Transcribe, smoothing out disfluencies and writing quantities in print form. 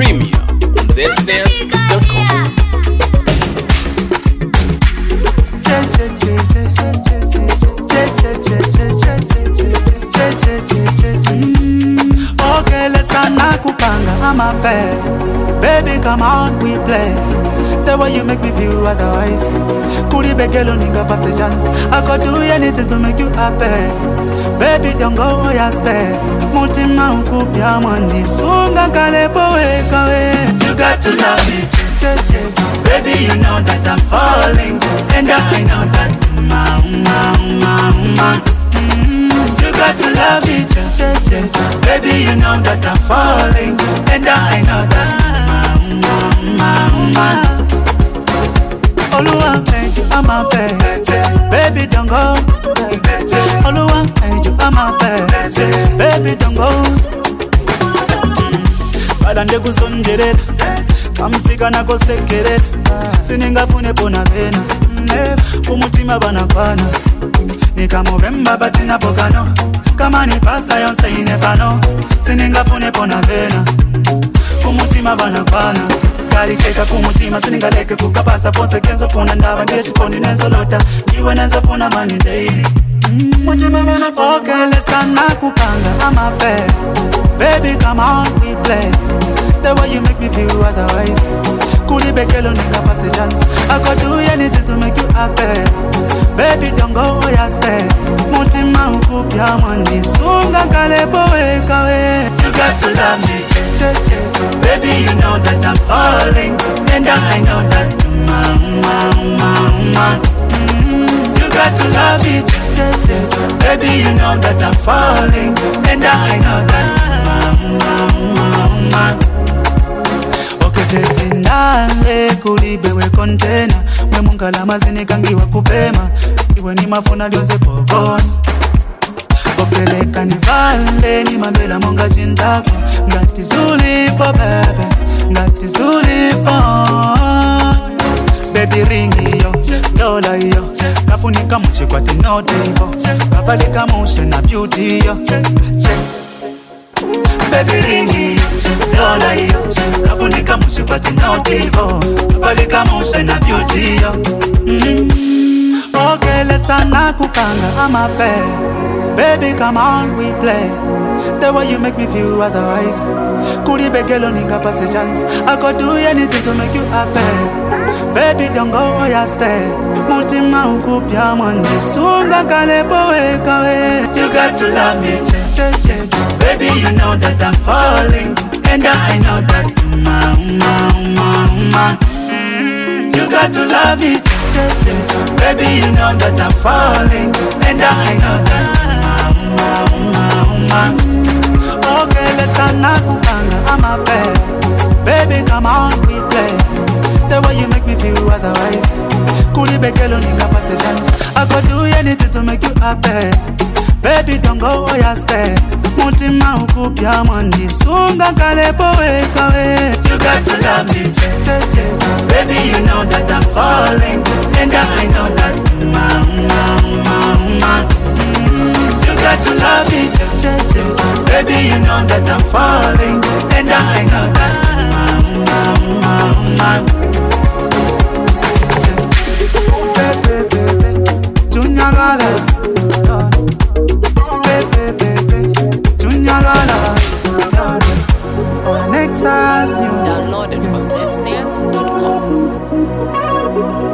Premier on zsnares.com. Okay, let's kupanga, I'm a bad. Baby, come on, we play. The way you make me feel otherwise. Kuri begelo ninga pass a chance. I could do anything to make you happy. Baby, don't go where you stay. Mutima ukupya mwani sunga kalepo wekawe. You got to love me, baby, you know that I'm falling. And I know that you got to love me, baby, you know that I'm falling. And I know that Oluwa made you, I'm a bad. Baby, don't go. Oluwa made you, I'm a bad. Baby, don't go. Balande kusonjere Kamsika na kosekere Sininga fune pona vena Umutima bana kwana Nikamubemba batina pokano Kama ni pasa yonse inepano Sininga fune pona vena Umutima bana kwana Kali keka kumutima sininga leke kukapasa Fonse kenzo funa ndaba ndiye chikondi nenzo lota Kiwe nenzo funa mani daily Mutima bana kwana Okay, lesana kupanga I'm a bad Baby, come on, we play. The way you make me feel otherwise. Kuli bekelo ninga pass a chance. I could do anything to make you happy. Baby, don't go where you stay. Mutima ukupya mwani sunga kalepo wekawe. You got to love me, baby, you know that I'm falling. And I know that you got to love me, baby, you know that I'm falling. And I know that Okay, baby, ndale kulibewe container. Mwe mungala mazini kangi wa kupema. Iwe ni mafuna lionze pogoni. Opeleka ni vale ni mambela monga chindako. Ngati zulipo bebe, ngati zulipo. Baby ringi yo, dola yo. Kafunika muche kwa tinote yo. Kavalika mushe na beauty yo. Baby ringi yo, dola yo. Kafunika muche kwa tinote yo. Kavalika mushe na beauty yo. Okay, let's kupanga, I'm a bad. Baby, come on, we play. The way you make me feel otherwise. Kuri begelo ninga pass a chance. I could do anything to make you happy. Baby, don't go where you stay. Mutima ukupya mwani sunga kalepo wekawe. You got to love me, baby, you know that I'm falling. And I know that you got to love me, baby, you know that I'm falling. And I know that Okay, let's kupanga, I'm a bad. Baby, come on, we play. The way you make me feel otherwise. Kuli bekelo ninga pass a chance. I could do anything to make you happy. Baby, don't go where you stay. Mutima ukupya mwani sunga kalepo wekawe. You got to love me, baby, you know that I'm falling. And I know that you got to love me, baby, you know that I'm falling. And I know that Junior Lala, Junior Lala, Nexus News. Downloaded from zsnares.com.